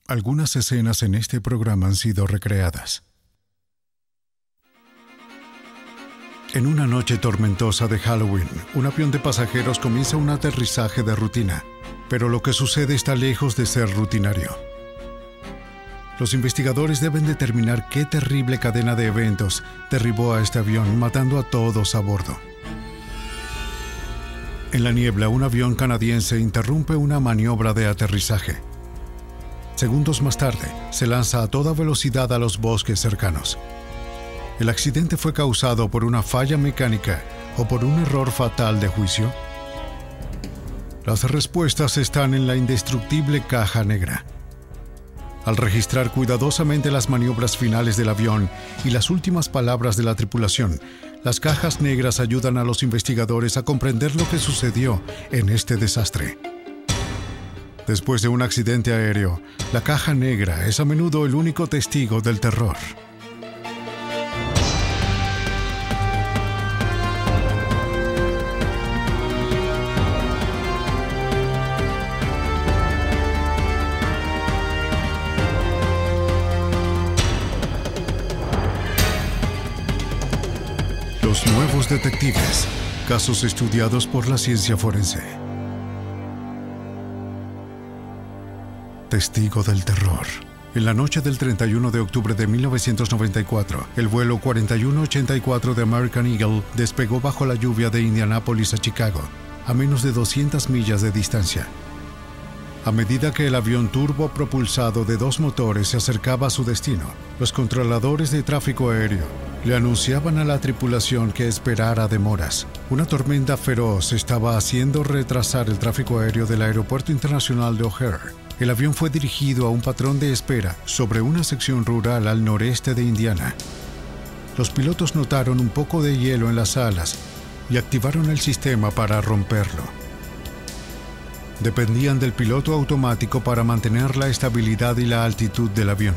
Algunas escenas en este programa han sido recreadas. En una noche tormentosa de Halloween, un avión de pasajeros comienza un aterrizaje de rutina, pero lo que sucede está lejos de ser rutinario. Los investigadores deben determinar qué terrible cadena de eventos derribó a este avión, matando a todos a bordo. En la niebla, un avión canadiense interrumpe una maniobra de aterrizaje. Segundos más tarde, se lanza a toda velocidad a los bosques cercanos. ¿El accidente fue causado por una falla mecánica o por un error fatal de juicio? Las respuestas están en la indestructible caja negra. Al registrar cuidadosamente las maniobras finales del avión y las últimas palabras de la tripulación, las cajas negras ayudan a los investigadores a comprender lo que sucedió en este desastre. Después de un accidente aéreo, la caja negra es a menudo el único testigo del terror. Los nuevos detectives, casos estudiados por la ciencia forense. Testigo del terror. En la noche del 31 de octubre de 1994, el vuelo 4184 de American Eagle despegó bajo la lluvia de Indianápolis a Chicago, a menos de 200 millas de distancia. A medida que el avión turbopropulsado de 2 motores se acercaba a su destino, los controladores de tráfico aéreo le anunciaban a la tripulación que esperara demoras. Una tormenta feroz estaba haciendo retrasar el tráfico aéreo del Aeropuerto Internacional de O'Hare. El avión fue dirigido a un patrón de espera sobre una sección rural al noreste de Indiana. Los pilotos notaron un poco de hielo en las alas y activaron el sistema para romperlo. Dependían del piloto automático para mantener la estabilidad y la altitud del avión.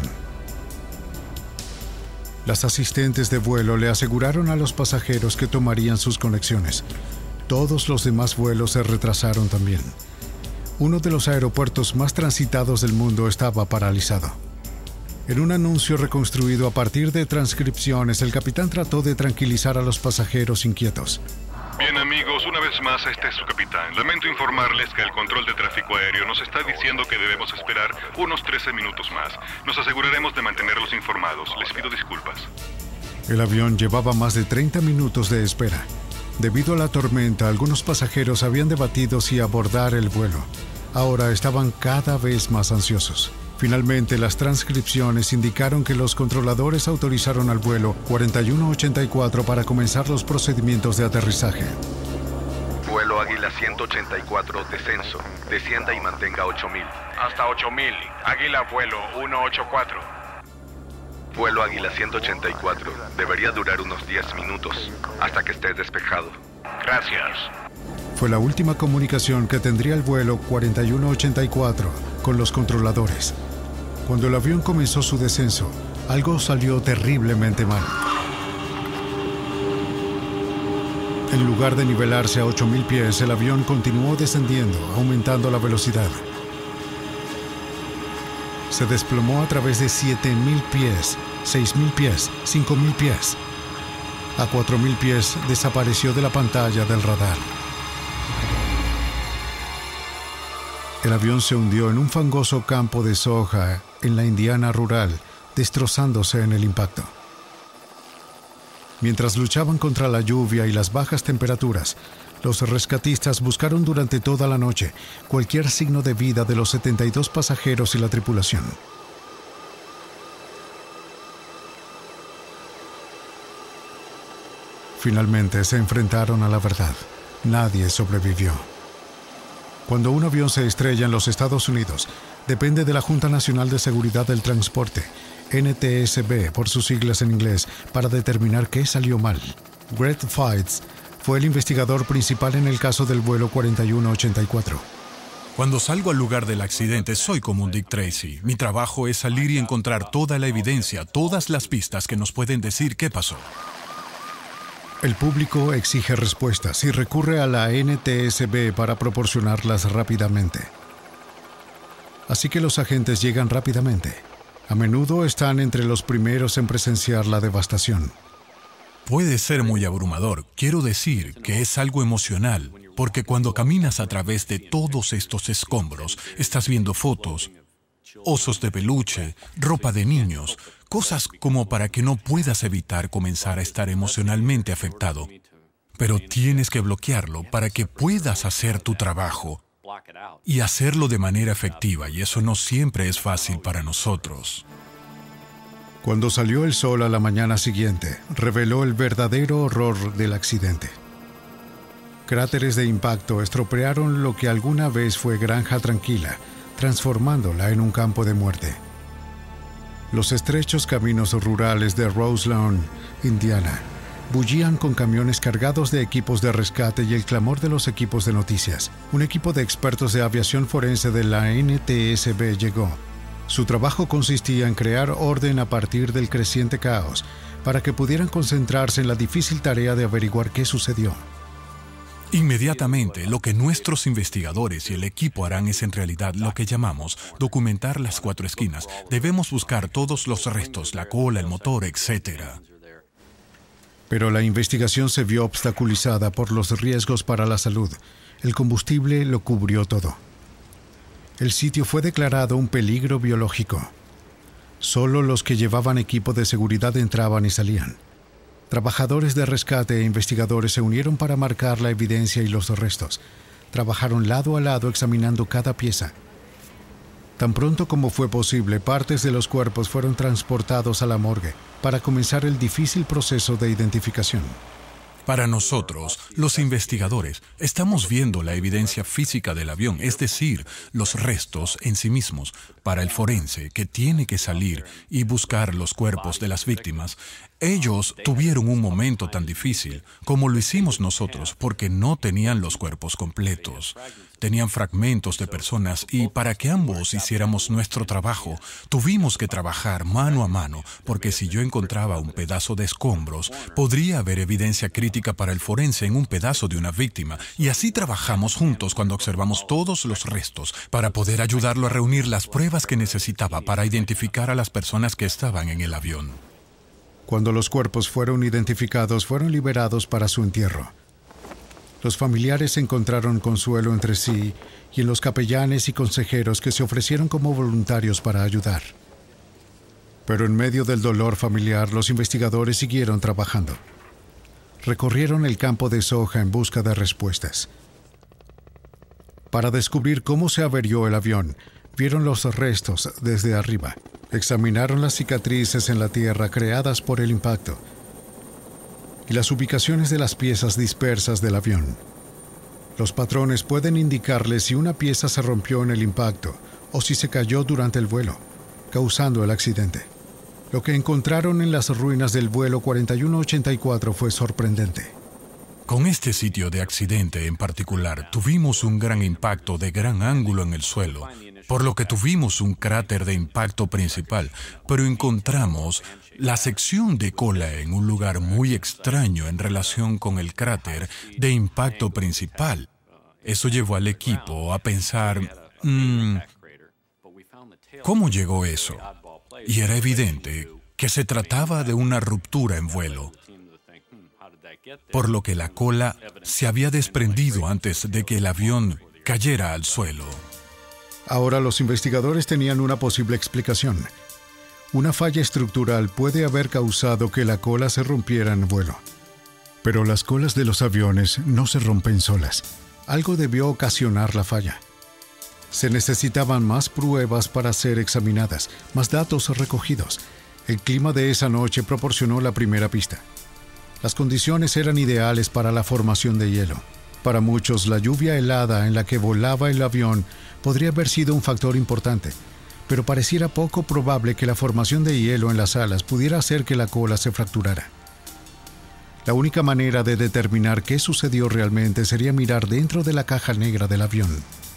Las asistentes de vuelo le aseguraron a los pasajeros que tomarían sus conexiones. Todos los demás vuelos se retrasaron también. Uno de los aeropuertos más transitados del mundo estaba paralizado. En un anuncio reconstruido a partir de transcripciones, el capitán trató de tranquilizar a los pasajeros inquietos. Bien, amigos, una vez más, este es su capitán. Lamento informarles que el control de tráfico aéreo nos está diciendo que debemos esperar unos 13 minutos más. Nos aseguraremos de mantenerlos informados. Les pido disculpas. El avión llevaba más de 30 minutos de espera. Debido a la tormenta, algunos pasajeros habían debatido si abordar el vuelo. Ahora estaban cada vez más ansiosos. Finalmente, las transcripciones indicaron que los controladores autorizaron al vuelo 4184 para comenzar los procedimientos de aterrizaje. Vuelo Águila 184, descenso. Descienda y mantenga 8000. Hasta 8000. Águila vuelo 184. Vuelo Águila 184. Debería durar unos 10 minutos, hasta que esté despejado. Gracias. Fue la última comunicación que tendría el vuelo 4184 con los controladores. Cuando el avión comenzó su descenso, algo salió terriblemente mal. En lugar de nivelarse a 8000 pies, el avión continuó descendiendo, aumentando la velocidad. Se desplomó a través de 7000 pies, 6000 pies, 5000 pies. A 4000 pies desapareció de la pantalla del radar. El avión se hundió en un fangoso campo de soja en la Indiana rural, destrozándose en el impacto. Mientras luchaban contra la lluvia y las bajas temperaturas, los rescatistas buscaron durante toda la noche cualquier signo de vida de los 72 pasajeros y la tripulación. Finalmente se enfrentaron a la verdad. Nadie sobrevivió. Cuando un avión se estrella en los Estados Unidos, depende de la Junta Nacional de Seguridad del Transporte, NTSB por sus siglas en inglés, para determinar qué salió mal. Greg Feist fue el investigador principal en el caso del vuelo 4184. Cuando salgo al lugar del accidente, soy como un Dick Tracy. Mi trabajo es salir y encontrar toda la evidencia, todas las pistas que nos pueden decir qué pasó. El público exige respuestas y recurre a la NTSB para proporcionarlas rápidamente. así que los agentes llegan rápidamente. A menudo están entre los primeros en presenciar la devastación. Puede ser muy abrumador. Quiero decir que es algo emocional, porque cuando caminas a través de todos estos escombros, estás viendo fotos, osos de peluche, ropa de niños, cosas como para que no puedas evitar comenzar a estar emocionalmente afectado. Pero tienes que bloquearlo para que puedas hacer tu trabajo y hacerlo de manera efectiva, y eso no siempre es fácil para nosotros. Cuando salió el sol a la mañana siguiente, reveló el verdadero horror del accidente. Cráteres de impacto estropearon lo que alguna vez fue granja tranquila, transformándola en un campo de muerte. Los estrechos caminos rurales de Roselawn, Indiana, bullían con camiones cargados de equipos de rescate y el clamor de los equipos de noticias. Un equipo de expertos de aviación forense de la NTSB llegó. Su trabajo consistía en crear orden a partir del creciente caos, para que pudieran concentrarse en la difícil tarea de averiguar qué sucedió. Inmediatamente, lo que nuestros investigadores y el equipo harán es en realidad lo que llamamos documentar las 4 esquinas. Debemos buscar todos los restos, la cola, el motor, etc. Pero la investigación se vio obstaculizada por los riesgos para la salud. El combustible lo cubrió todo. El sitio fue declarado un peligro biológico. Solo los que llevaban equipo de seguridad entraban y salían. Trabajadores de rescate e investigadores se unieron para marcar la evidencia y los restos. Trabajaron lado a lado examinando cada pieza. Tan pronto como fue posible, partes de los cuerpos fueron transportados a la morgue para comenzar el difícil proceso de identificación. Para nosotros, los investigadores, estamos viendo la evidencia física del avión, es decir, los restos en sí mismos. Para el forense, que tiene que salir y buscar los cuerpos de las víctimas, ellos tuvieron un momento tan difícil como lo hicimos nosotros, porque no tenían los cuerpos completos. Tenían fragmentos de personas y para que ambos hiciéramos nuestro trabajo, tuvimos que trabajar mano a mano, porque si yo encontraba un pedazo de escombros, podría haber evidencia crítica para el forense en un pedazo de una víctima, y así trabajamos juntos cuando observamos todos los restos para poder ayudarlo a reunir las pruebas que necesitaba para identificar a las personas que estaban en el avión. Cuando los cuerpos fueron identificados, fueron liberados para su entierro. Los familiares encontraron consuelo entre sí y en los capellanes y consejeros que se ofrecieron como voluntarios para ayudar. Pero en medio del dolor familiar, los investigadores siguieron trabajando. Recorrieron el campo de soja en busca de respuestas. Para descubrir cómo se averió el avión, vieron los restos desde arriba. Examinaron las cicatrices en la tierra creadas por el impacto y las ubicaciones de las piezas dispersas del avión. Los patrones pueden indicarles si una pieza se rompió en el impacto o si se cayó durante el vuelo, causando el accidente. Lo que encontraron en las ruinas del vuelo 4184 fue sorprendente. Con este sitio de accidente en particular, tuvimos un gran impacto de gran ángulo en el suelo, por lo que tuvimos un cráter de impacto principal, pero encontramos la sección de cola en un lugar muy extraño en relación con el cráter de impacto principal. Eso llevó al equipo a pensar, ¿cómo llegó eso? Y era evidente que se trataba de una ruptura en vuelo, por lo que la cola se había desprendido antes de que el avión cayera al suelo. Ahora los investigadores tenían una posible explicación. Una falla estructural puede haber causado que la cola se rompiera en vuelo. Pero las colas de los aviones no se rompen solas. Algo debió ocasionar la falla. Se necesitaban más pruebas para ser examinadas, más datos recogidos. El clima de esa noche proporcionó la primera pista. Las condiciones eran ideales para la formación de hielo. Para muchos, la lluvia helada en la que volaba el avión podría haber sido un factor importante, pero pareciera poco probable que la formación de hielo en las alas pudiera hacer que la cola se fracturara. La única manera de determinar qué sucedió realmente sería mirar dentro de la caja negra del avión.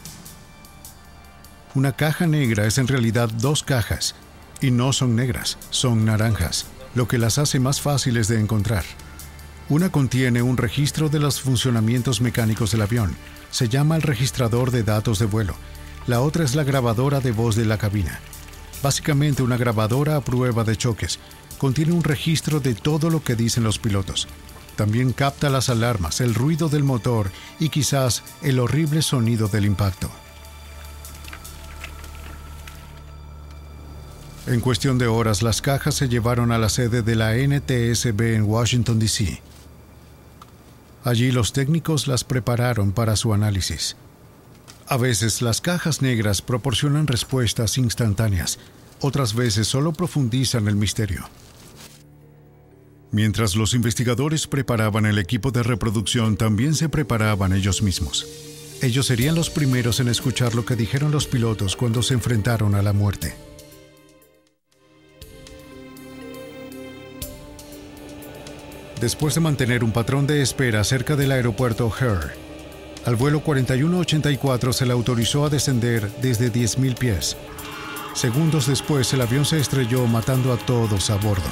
Una caja negra es en realidad 2 cajas, y no son negras, son naranjas, lo que las hace más fáciles de encontrar. Una contiene un registro de los funcionamientos mecánicos del avión. Se llama el registrador de datos de vuelo. La otra es la grabadora de voz de la cabina. Básicamente una grabadora a prueba de choques. Contiene un registro de todo lo que dicen los pilotos. También capta las alarmas, el ruido del motor y quizás el horrible sonido del impacto. En cuestión de horas, las cajas se llevaron a la sede de la NTSB en Washington, D.C. Allí los técnicos las prepararon para su análisis. A veces las cajas negras proporcionan respuestas instantáneas, otras veces solo profundizan el misterio. Mientras los investigadores preparaban el equipo de reproducción, también se preparaban ellos mismos. Ellos serían los primeros en escuchar lo que dijeron los pilotos cuando se enfrentaron a la muerte. Después de mantener un patrón de espera cerca del aeropuerto O'Hare, al vuelo 4184 se le autorizó a descender desde 10.000 pies. Segundos después, el avión se estrelló, matando a todos a bordo.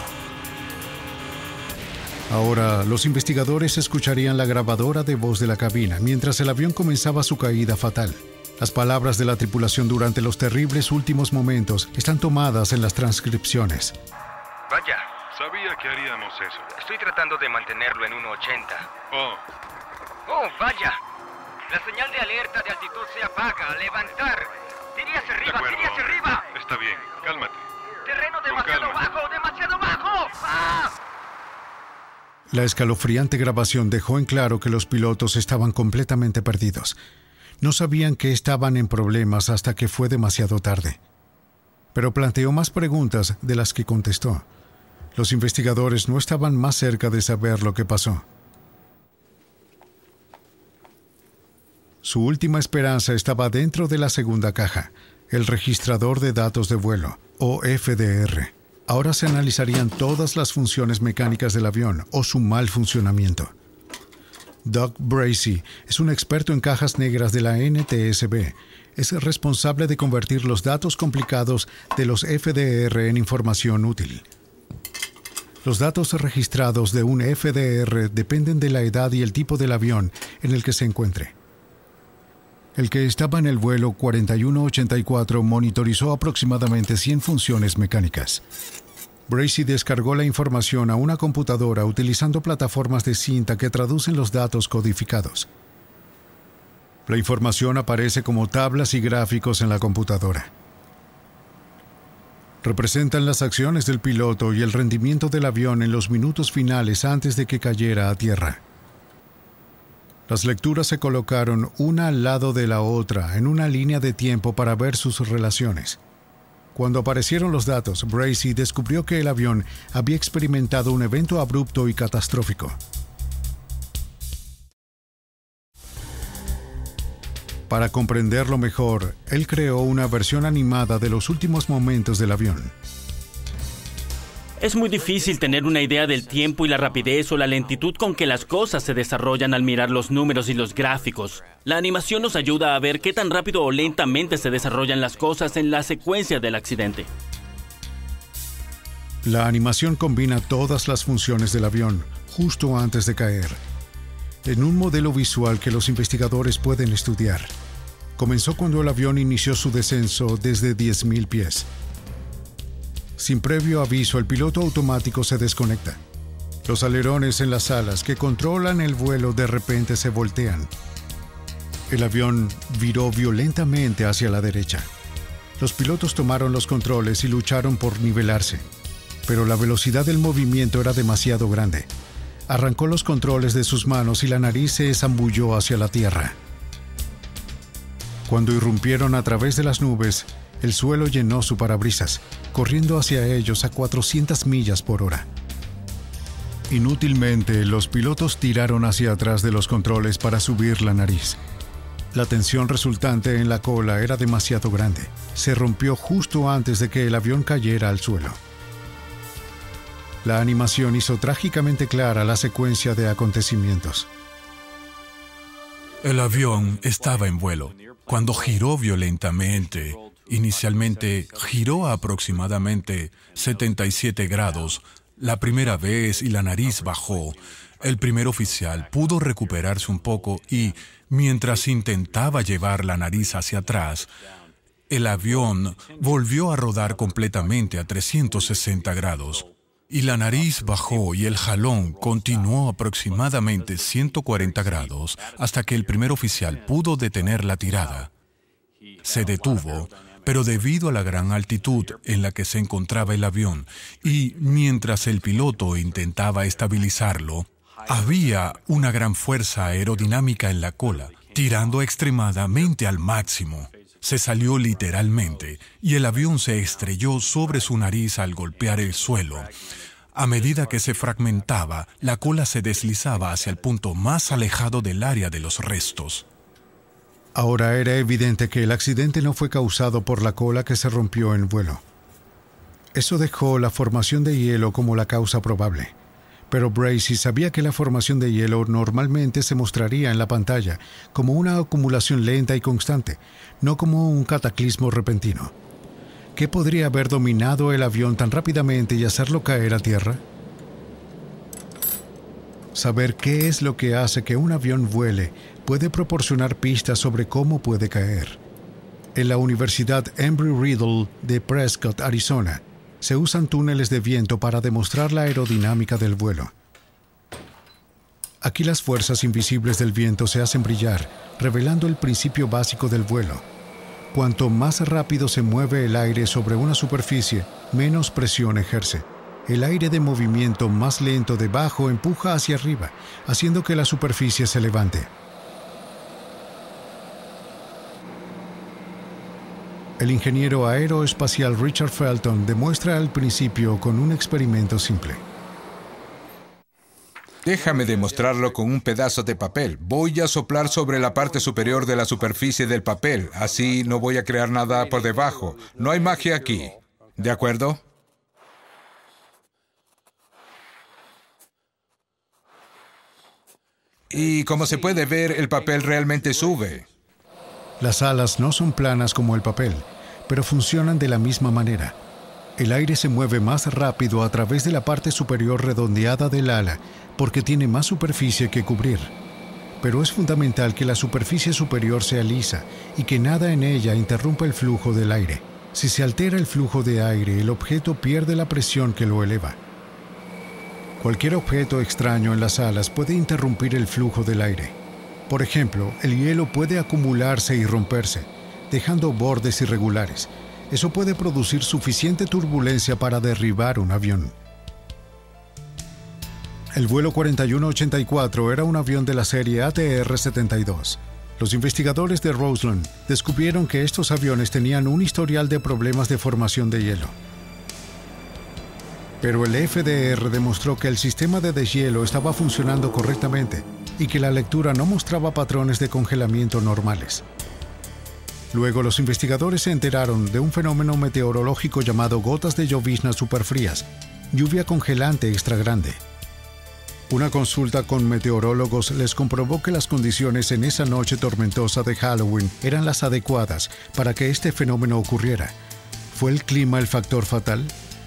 Ahora, los investigadores escucharían la grabadora de voz de la cabina mientras el avión comenzaba su caída fatal. Las palabras de la tripulación durante los terribles últimos momentos están tomadas en las transcripciones. Vaya, Sabía que haríamos eso. estoy tratando de mantenerlo en 1.80. Oh, ¡Oh, vaya! La señal de alerta de altitud se apaga. ¡Levantar! ¡Tire hacia de arriba! acuerdo. ¡Tire hacia arriba! Está bien, cálmate. ¡Terreno Con demasiado calma. bajo! ¡Demasiado bajo! ¡Ah! La escalofriante grabación dejó en claro que los pilotos estaban completamente perdidos. No sabían que estaban en problemas hasta que fue demasiado tarde. Pero planteó más preguntas de las que contestó. Los investigadores no estaban más cerca de saber lo que pasó. Su última esperanza estaba dentro de la segunda caja, el registrador de datos de vuelo, o FDR. Ahora se analizarían todas las funciones mecánicas del avión o su mal funcionamiento. Doug Bracey es un experto en cajas negras de la NTSB. Es responsable de convertir los datos complicados de los FDR en información útil. Los datos registrados de un FDR dependen de la edad y el tipo del avión en el que se encuentre. El que estaba en el vuelo 4184 monitorizó aproximadamente 100 funciones mecánicas. Bracey descargó la información a una computadora utilizando plataformas de cinta que traducen los datos codificados. La información aparece como tablas y gráficos en la computadora. Representan las acciones del piloto y el rendimiento del avión en los minutos finales antes de que cayera a tierra. Las lecturas se colocaron una al lado de la otra en una línea de tiempo para ver sus relaciones. Cuando aparecieron los datos, Bracey descubrió que el avión había experimentado un evento abrupto y catastrófico. Para comprenderlo mejor, él creó una versión animada de los últimos momentos del avión. Es muy difícil tener una idea del tiempo y la rapidez o la lentitud con que las cosas se desarrollan al mirar los números y los gráficos. La animación nos ayuda a ver qué tan rápido o lentamente se desarrollan las cosas en la secuencia del accidente. La animación combina todas las funciones del avión justo antes de caer, en un modelo visual que los investigadores pueden estudiar. Comenzó cuando el avión inició su descenso desde 10.000 pies. Sin previo aviso, el piloto automático se desconecta. Los alerones en las alas que controlan el vuelo de repente se voltean. El avión viró violentamente hacia la derecha. Los pilotos tomaron los controles y lucharon por nivelarse, pero la velocidad del movimiento era demasiado grande. Arrancó los controles de sus manos y la nariz se zambulló hacia la tierra. Cuando irrumpieron a través de las nubes, el suelo llenó su parabrisas, corriendo hacia ellos a 400 millas por hora. Inútilmente, los pilotos tiraron hacia atrás de los controles para subir la nariz. La tensión resultante en la cola era demasiado grande. Se rompió justo antes de que el avión cayera al suelo. La animación hizo trágicamente clara la secuencia de acontecimientos. El avión estaba en vuelo. Cuando giró violentamente, inicialmente giró a aproximadamente 77 grados la primera vez y la nariz bajó. El primer oficial pudo recuperarse un poco y, mientras intentaba llevar la nariz hacia atrás, el avión volvió a rodar completamente a 360 grados. Y la nariz bajó y el jalón continuó aproximadamente 140 grados hasta que el primer oficial pudo detener la tirada. Se detuvo, pero debido a la gran altitud en la que se encontraba el avión y mientras el piloto intentaba estabilizarlo, había una gran fuerza aerodinámica en la cola, tirando extremadamente al máximo. Se salió literalmente y el avión se estrelló sobre su nariz al golpear el suelo. A medida que se fragmentaba, la cola se deslizaba hacia el punto más alejado del área de los restos. Ahora era evidente que el accidente no fue causado por la cola que se rompió en vuelo. Eso dejó la formación de hielo como la causa probable. Pero Bracy sabía que la formación de hielo normalmente se mostraría en la pantalla como una acumulación lenta y constante, no como un cataclismo repentino. ¿Qué podría haber dominado el avión tan rápidamente y hacerlo caer a tierra? Saber qué es lo que hace que un avión vuele puede proporcionar pistas sobre cómo puede caer. En la Universidad Embry-Riddle de Prescott, Arizona, se usan túneles de viento para demostrar la aerodinámica del vuelo. Aquí las fuerzas invisibles del viento se hacen brillar, revelando el principio básico del vuelo. Cuanto más rápido se mueve el aire sobre una superficie, menos presión ejerce. El aire de movimiento más lento debajo empuja hacia arriba, haciendo que la superficie se levante. El ingeniero aeroespacial Richard Felton demuestra al principio con un experimento simple. Déjame demostrarlo con un pedazo de papel. Voy a soplar sobre la parte superior de la superficie del papel. Así no voy a crear nada por debajo. No hay magia aquí. ¿De acuerdo? Y como se puede ver, el papel realmente sube. Las alas no son planas como el papel, pero funcionan de la misma manera. El aire se mueve más rápido a través de la parte superior redondeada del ala porque tiene más superficie que cubrir. Pero es fundamental que la superficie superior sea lisa y que nada en ella interrumpa el flujo del aire. Si se altera el flujo de aire, el objeto pierde la presión que lo eleva. Cualquier objeto extraño en las alas puede interrumpir el flujo del aire. Por ejemplo, el hielo puede acumularse y romperse, dejando bordes irregulares. Eso puede producir suficiente turbulencia para derribar un avión. El vuelo 4184 era un avión de la serie ATR-72. Los investigadores de Roseland descubrieron que estos aviones tenían un historial de problemas de formación de hielo. Pero el FDR demostró que el sistema de deshielo estaba funcionando correctamente y que la lectura no mostraba patrones de congelamiento normales. Luego los investigadores se enteraron de un fenómeno meteorológico llamado gotas de llovizna superfrías, lluvia congelante extra grande. Una consulta con meteorólogos les comprobó que las condiciones en esa noche tormentosa de Halloween eran las adecuadas para que este fenómeno ocurriera. ¿Fue el clima el factor fatal?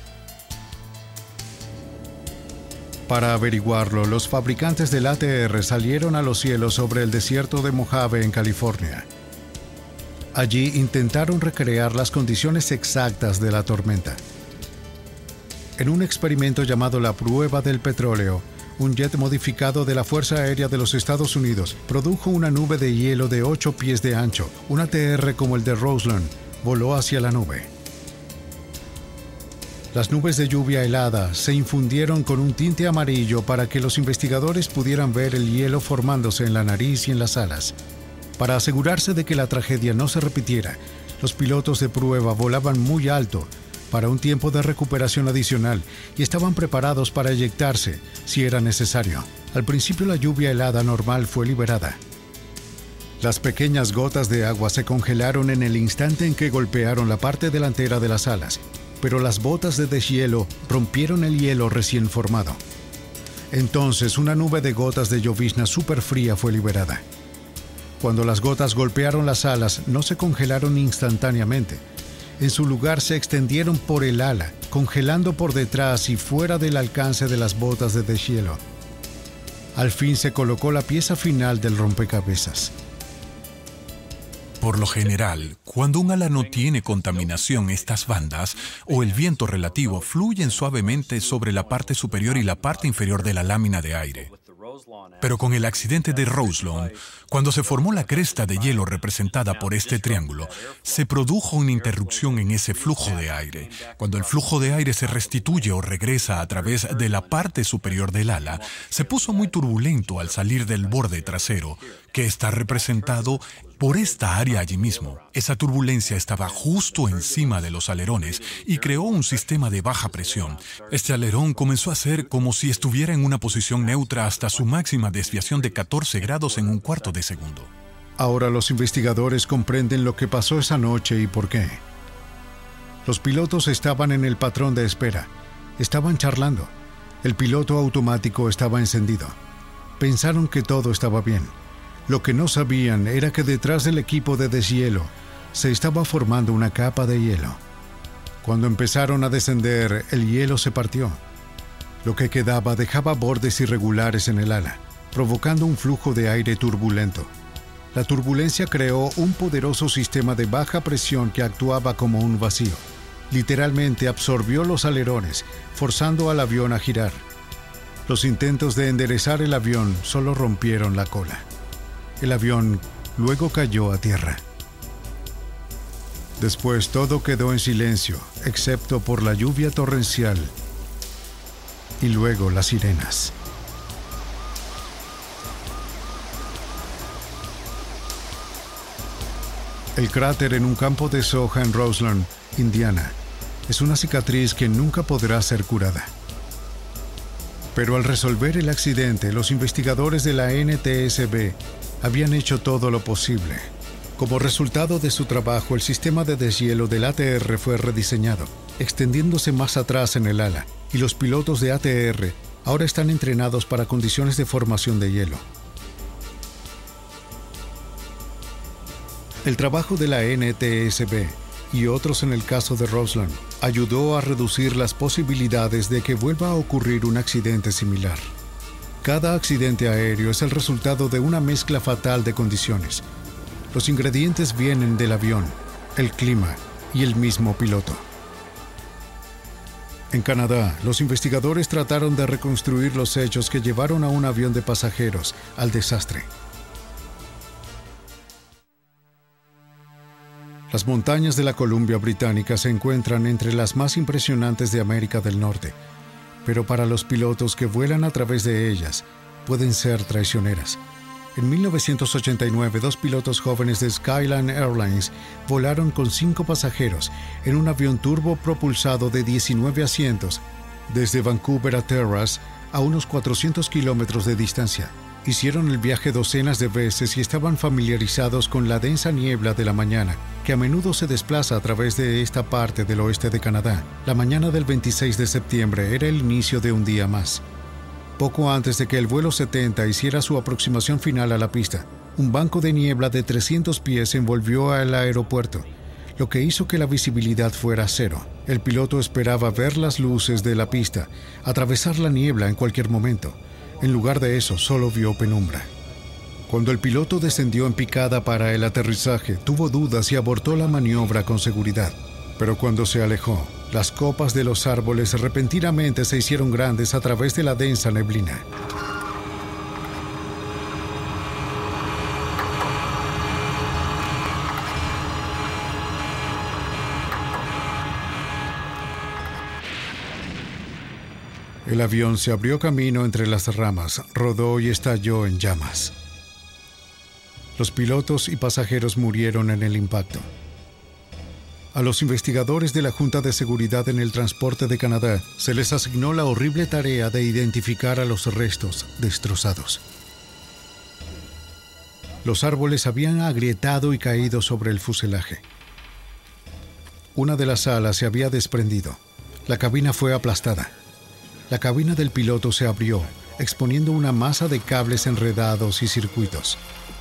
Para averiguarlo, los fabricantes del ATR salieron a los cielos sobre el desierto de Mojave en California. Allí intentaron recrear las condiciones exactas de la tormenta. En un experimento llamado la prueba del petróleo, un jet modificado de la Fuerza Aérea de los Estados Unidos produjo una nube de hielo de 8 pies de ancho. Un ATR como el de Roseland voló hacia la nube. Las nubes de lluvia helada se infundieron con un tinte amarillo para que los investigadores pudieran ver el hielo formándose en la nariz y en las alas. Para asegurarse de que la tragedia no se repitiera, los pilotos de prueba volaban muy alto para un tiempo de recuperación adicional y estaban preparados para eyectarse si era necesario. Al principio la lluvia helada normal fue liberada. Las pequeñas gotas de agua se congelaron en el instante en que golpearon la parte delantera de las alas, pero las botas de deshielo rompieron el hielo recién formado. Entonces una nube de gotas de llovizna superfría fue liberada. Cuando las gotas golpearon las alas, no se congelaron instantáneamente. En su lugar se extendieron por el ala, congelando por detrás y fuera del alcance de las botas de deshielo. Al fin se colocó la pieza final del rompecabezas. Por lo general, cuando un ala no tiene contaminación, estas bandas o el viento relativo fluyen suavemente sobre la parte superior y la parte inferior de la lámina de aire. Pero con el accidente de Roselawn, cuando se formó la cresta de hielo representada por este triángulo, se produjo una interrupción en ese flujo de aire. Cuando el flujo de aire se restituye o regresa a través de la parte superior del ala, se puso muy turbulento al salir del borde trasero, que está representado por esta área allí mismo. Esa turbulencia estaba justo encima de los alerones y creó un sistema de baja presión. Este alerón comenzó a ser como si estuviera en una posición neutra hasta su máxima desviación de 14 grados en un cuarto de segundo. Ahora los investigadores comprenden lo que pasó esa noche y por qué. Los pilotos estaban en el patrón de espera. Estaban charlando. El piloto automático estaba encendido. Pensaron que todo estaba bien. Lo que no sabían era que detrás del equipo de deshielo se estaba formando una capa de hielo. Cuando empezaron a descender, el hielo se partió. Lo que quedaba dejaba bordes irregulares en el ala, provocando un flujo de aire turbulento. La turbulencia creó un poderoso sistema de baja presión que actuaba como un vacío. Literalmente absorbió los alerones, forzando al avión a girar. Los intentos de enderezar el avión solo rompieron la cola. El avión luego cayó a tierra. Después todo quedó en silencio, excepto por la lluvia torrencial y luego las sirenas. El cráter en un campo de soja en Roseland, Indiana, es una cicatriz que nunca podrá ser curada. Pero al resolver el accidente, los investigadores de la NTSB habían hecho todo lo posible. Como resultado de su trabajo, el sistema de deshielo del ATR fue rediseñado, extendiéndose más atrás en el ala, y los pilotos de ATR ahora están entrenados para condiciones de formación de hielo. El trabajo de la NTSB y otros en el caso de Roseland ayudó a reducir las posibilidades de que vuelva a ocurrir un accidente similar. Cada accidente aéreo es el resultado de una mezcla fatal de condiciones. Los ingredientes vienen del avión, el clima y el mismo piloto. En Canadá, los investigadores trataron de reconstruir los hechos que llevaron a un avión de pasajeros al desastre. Las montañas de la Columbia Británica se encuentran entre las más impresionantes de América del Norte, pero para los pilotos que vuelan a través de ellas, pueden ser traicioneras. En 1989, 2 pilotos jóvenes de Skyline Airlines volaron con 5 pasajeros en un avión turbopropulsado de 19 asientos desde Vancouver a Terrace, a unos 400 kilómetros de distancia. Hicieron el viaje docenas de veces y estaban familiarizados con la densa niebla de la mañana, que a menudo se desplaza a través de esta parte del oeste de Canadá. La mañana del 26 de septiembre era el inicio de un día más. Poco antes de que el vuelo 70 hiciera su aproximación final a la pista, un banco de niebla de 300 pies envolvió al aeropuerto, lo que hizo que la visibilidad fuera cero. El piloto esperaba ver las luces de la pista, atravesar la niebla en cualquier momento. En lugar de eso, solo vio penumbra. Cuando el piloto descendió en picada para el aterrizaje, tuvo dudas y abortó la maniobra con seguridad. Pero cuando se alejó, las copas de los árboles repentinamente se hicieron grandes a través de la densa neblina. El avión se abrió camino entre las ramas, rodó y estalló en llamas. Los pilotos y pasajeros murieron en el impacto. A los investigadores de la Junta de Seguridad en el Transporte de Canadá se les asignó la horrible tarea de identificar a los restos destrozados. Los árboles habían agrietado y caído sobre el fuselaje. Una de las alas se había desprendido. La cabina fue aplastada. La cabina del piloto se abrió, exponiendo una masa de cables enredados y circuitos.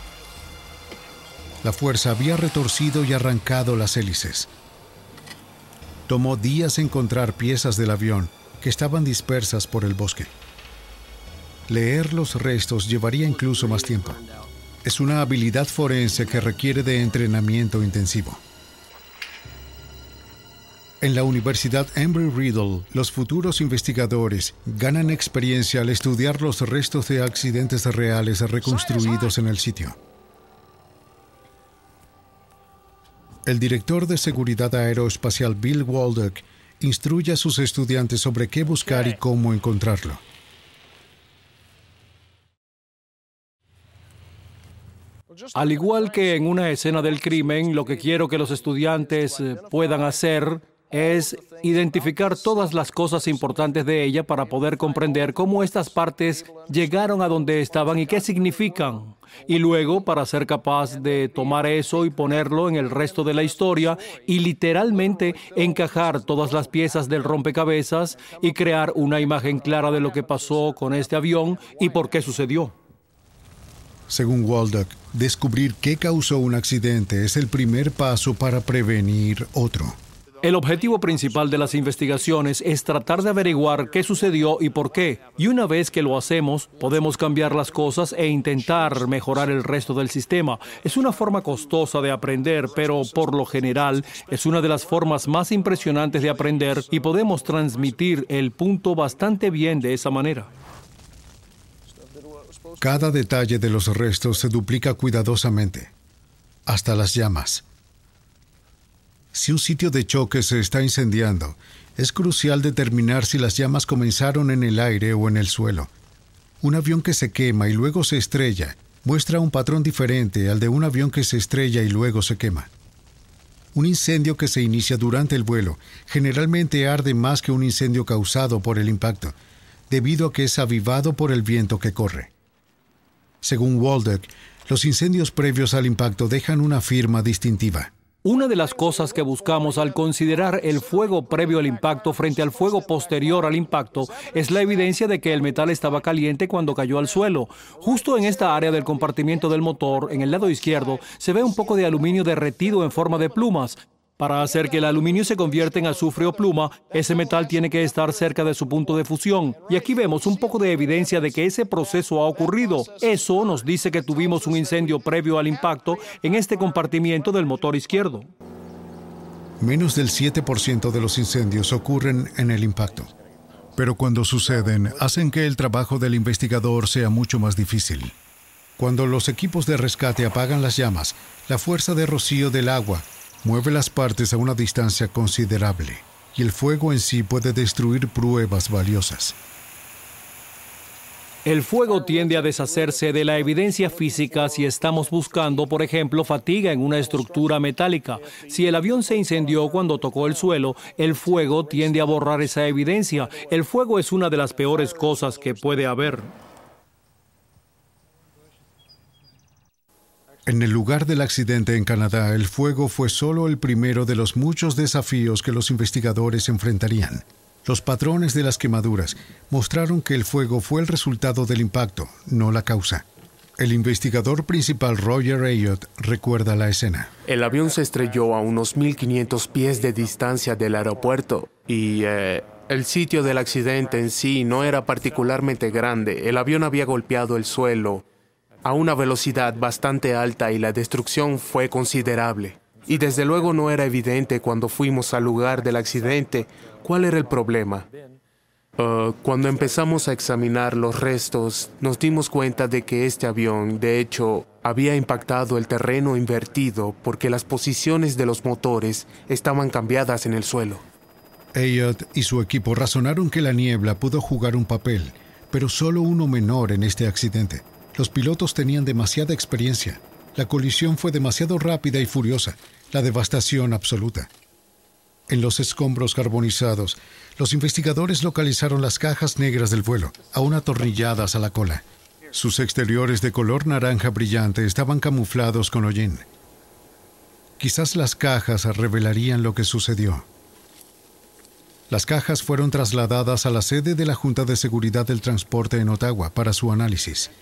La fuerza había retorcido y arrancado las hélices. Tomó días encontrar piezas del avión que estaban dispersas por el bosque. Leer los restos llevaría incluso más tiempo. Es una habilidad forense que requiere de entrenamiento intensivo. En la Universidad Embry-Riddle, los futuros investigadores ganan experiencia al estudiar los restos de accidentes reales reconstruidos en el sitio. El director de seguridad aeroespacial Bill Waldock instruye a sus estudiantes sobre qué buscar y cómo encontrarlo. Al igual que en una escena del crimen, lo que quiero que los estudiantes puedan hacer es identificar todas las cosas importantes de ella para poder comprender cómo estas partes llegaron a donde estaban y qué significan. Y luego, para ser capaz de tomar eso y ponerlo en el resto de la historia y literalmente encajar todas las piezas del rompecabezas y crear una imagen clara de lo que pasó con este avión y por qué sucedió. Según Waldock, descubrir qué causó un accidente es el primer paso para prevenir otro. El objetivo principal de las investigaciones es tratar de averiguar qué sucedió y por qué. Y una vez que lo hacemos, podemos cambiar las cosas e intentar mejorar el resto del sistema. Es una forma costosa de aprender, pero por lo general es una de las formas más impresionantes de aprender y podemos transmitir el punto bastante bien de esa manera. Cada detalle de los restos se duplica cuidadosamente, hasta las llamas. Si un sitio de choque se está incendiando, es crucial determinar si las llamas comenzaron en el aire o en el suelo. Un avión que se quema y luego se estrella muestra un patrón diferente al de un avión que se estrella y luego se quema. Un incendio que se inicia durante el vuelo generalmente arde más que un incendio causado por el impacto, debido a que es avivado por el viento que corre. Según Waldock, los incendios previos al impacto dejan una firma distintiva. Una de las cosas que buscamos al considerar el fuego previo al impacto frente al fuego posterior al impacto es la evidencia de que el metal estaba caliente cuando cayó al suelo. Justo en esta área del compartimiento del motor, en el lado izquierdo, se ve un poco de aluminio derretido en forma de plumas. Para hacer que el aluminio se convierta en azufre o pluma, ese metal tiene que estar cerca de su punto de fusión. Y aquí vemos un poco de evidencia de que ese proceso ha ocurrido. Eso nos dice que tuvimos un incendio previo al impacto en este compartimiento del motor izquierdo. Menos del 7% de los incendios ocurren en el impacto. Pero cuando suceden, hacen que el trabajo del investigador sea mucho más difícil. Cuando los equipos de rescate apagan las llamas, la fuerza de rocío del agua mueve las partes a una distancia considerable, y el fuego en sí puede destruir pruebas valiosas. El fuego tiende a deshacerse de la evidencia física si estamos buscando, por ejemplo, fatiga en una estructura metálica. Si el avión se incendió cuando tocó el suelo, el fuego tiende a borrar esa evidencia. El fuego es una de las peores cosas que puede haber. En el lugar del accidente en Canadá, el fuego fue solo el primero de los muchos desafíos que los investigadores enfrentarían. Los patrones de las quemaduras mostraron que el fuego fue el resultado del impacto, no la causa. El investigador principal Roger Ayotte recuerda la escena. El avión se estrelló a unos 1.500 pies de distancia del aeropuerto y el sitio del accidente en sí no era particularmente grande. El avión había golpeado el suelo a una velocidad bastante alta y la destrucción fue considerable. Y desde luego no era evidente cuando fuimos al lugar del accidente cuál era el problema. Cuando empezamos a examinar los restos, nos dimos cuenta de que este avión, de hecho, había impactado el terreno invertido porque las posiciones de los motores estaban cambiadas en el suelo. Ayotte y su equipo razonaron que la niebla pudo jugar un papel, pero solo uno menor en este accidente. Los pilotos tenían demasiada experiencia. La colisión fue demasiado rápida y furiosa. La devastación absoluta. En los escombros carbonizados, los investigadores localizaron las cajas negras del vuelo, aún atornilladas a la cola. Sus exteriores de color naranja brillante estaban camuflados con hollín. Quizás las cajas revelarían lo que sucedió. Las cajas fueron trasladadas a la sede de la Junta de Seguridad del Transporte en Ottawa para su análisis.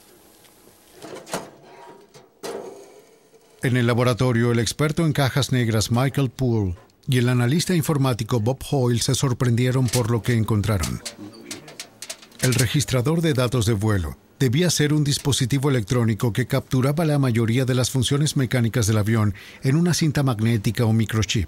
En el laboratorio, el experto en cajas negras Michael Poole y el analista informático Bob Hoyle se sorprendieron por lo que encontraron. El registrador de datos de vuelo Debía ser un dispositivo electrónico que capturaba la mayoría de las funciones mecánicas del avión en una cinta magnética o microchip.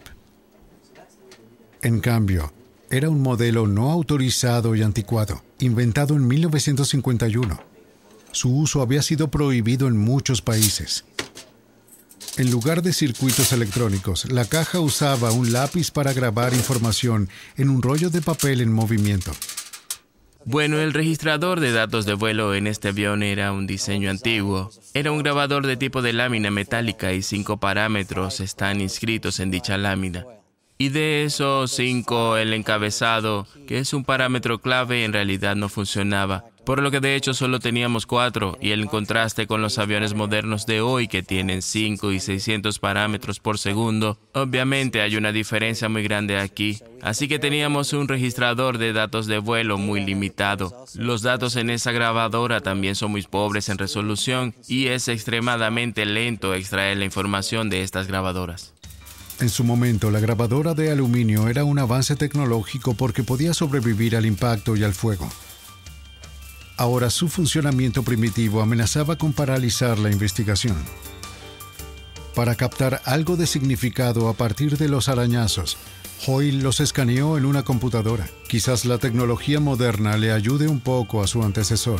En cambio, era un modelo no autorizado y anticuado, inventado en 1951. Su uso había sido prohibido en muchos países. En lugar de circuitos electrónicos, la caja usaba un lápiz para grabar información en un rollo de papel en movimiento. Bueno, el registrador de datos de vuelo en este avión era un diseño antiguo. Era un grabador de tipo de lámina metálica y 5 parámetros están inscritos en dicha lámina. Y de esos 5, el encabezado, que es un parámetro clave, en realidad no funcionaba. Por lo que de hecho solo teníamos 4, y el contraste con los aviones modernos de hoy que tienen 5 y 600 parámetros por segundo, obviamente hay una diferencia muy grande aquí. Así que teníamos un registrador de datos de vuelo muy limitado. Los datos en esa grabadora también son muy pobres en resolución y es extremadamente lento extraer la información de estas grabadoras. En su momento, la grabadora de aluminio era un avance tecnológico porque podía sobrevivir al impacto y al fuego. Ahora su funcionamiento primitivo amenazaba con paralizar la investigación. Para captar algo de significado a partir de los arañazos, Hoyle los escaneó en una computadora. Quizás la tecnología moderna le ayude un poco a su antecesor.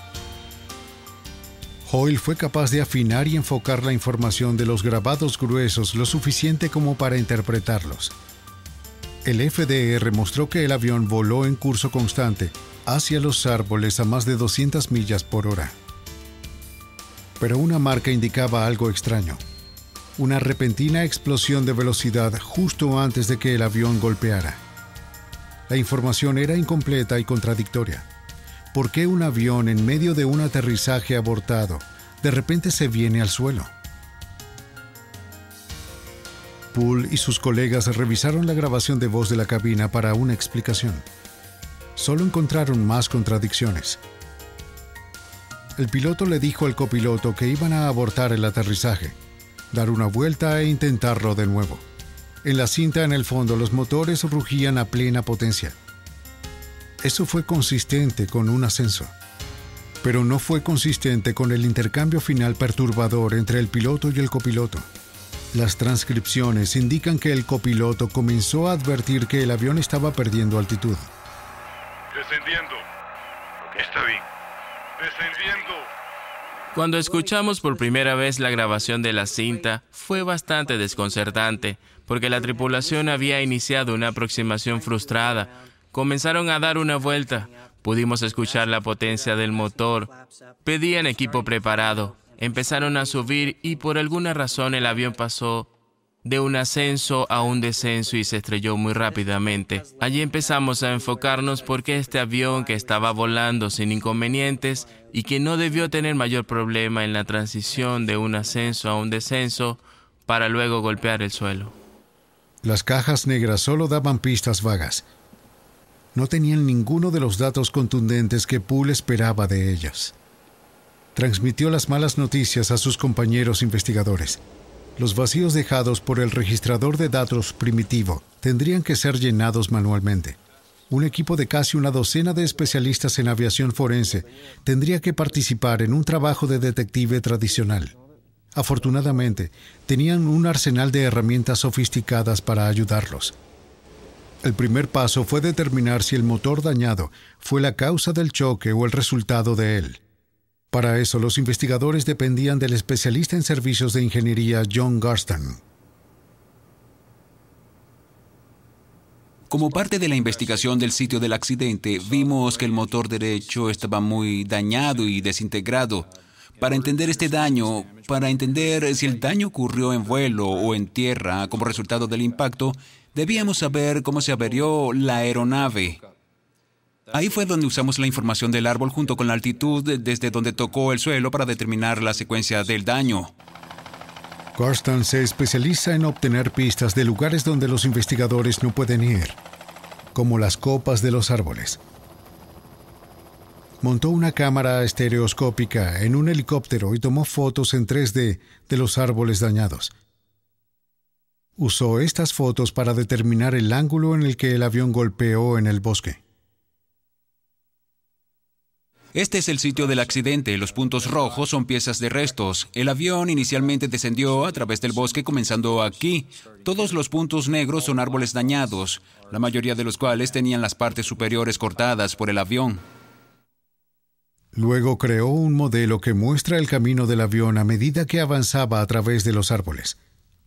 Hoyle fue capaz de afinar y enfocar la información de los grabados gruesos lo suficiente como para interpretarlos. El FDR mostró que el avión voló en curso constante hacia los árboles a más de 200 millas por hora. Pero una marca indicaba algo extraño. Una repentina explosión de velocidad justo antes de que el avión golpeara. La información era incompleta y contradictoria. ¿Por qué un avión en medio de un aterrizaje abortado de repente se viene al suelo? Poole y sus colegas revisaron la grabación de voz de la cabina para una explicación. Solo encontraron más contradicciones. El piloto le dijo al copiloto que iban a abortar el aterrizaje, dar una vuelta e intentarlo de nuevo. En la cinta en el fondo los motores rugían a plena potencia. Eso fue consistente con un ascenso, pero no fue consistente con el intercambio final perturbador entre el piloto y el copiloto. Las transcripciones indican que el copiloto comenzó a advertir que el avión estaba perdiendo altitud. Descendiendo. Está bien. Descendiendo. Cuando escuchamos por primera vez la grabación de la cinta, fue bastante desconcertante, porque la tripulación había iniciado una aproximación frustrada. Comenzaron a dar una vuelta. Pudimos escuchar la potencia del motor. Pedían equipo preparado. Empezaron a subir y por alguna razón el avión pasó de un ascenso a un descenso y se estrelló muy rápidamente. Allí empezamos a enfocarnos porque este avión que estaba volando sin inconvenientes y que no debió tener mayor problema en la transición de un ascenso a un descenso para luego golpear el suelo. Las cajas negras solo daban pistas vagas. No tenían ninguno de los datos contundentes que Poole esperaba de ellas. Transmitió las malas noticias a sus compañeros investigadores. Los vacíos dejados por el registrador de datos primitivo tendrían que ser llenados manualmente. Un equipo de casi una docena de especialistas en aviación forense tendría que participar en un trabajo de detective tradicional. Afortunadamente, tenían un arsenal de herramientas sofisticadas para ayudarlos. El primer paso fue determinar si el motor dañado fue la causa del choque o el resultado de él. Para eso, los investigadores dependían del especialista en servicios de ingeniería John Garston. Como parte de la investigación del sitio del accidente, vimos que el motor derecho estaba muy dañado y desintegrado. Para entender este daño, para entender si el daño ocurrió en vuelo o en tierra como resultado del impacto, debíamos saber cómo se averió la aeronave. Ahí fue donde usamos la información del árbol junto con la altitud desde donde tocó el suelo para determinar la secuencia del daño. Garston se especializa en obtener pistas de lugares donde los investigadores no pueden ir, como las copas de los árboles. Montó una cámara estereoscópica en un helicóptero y tomó fotos en 3D de los árboles dañados. Usó estas fotos para determinar el ángulo en el que el avión golpeó en el bosque. Este es el sitio del accidente. Los puntos rojos son piezas de restos. El avión inicialmente descendió a través del bosque comenzando aquí. Todos los puntos negros son árboles dañados, la mayoría de los cuales tenían las partes superiores cortadas por el avión. Luego creó un modelo que muestra el camino del avión a medida que avanzaba a través de los árboles.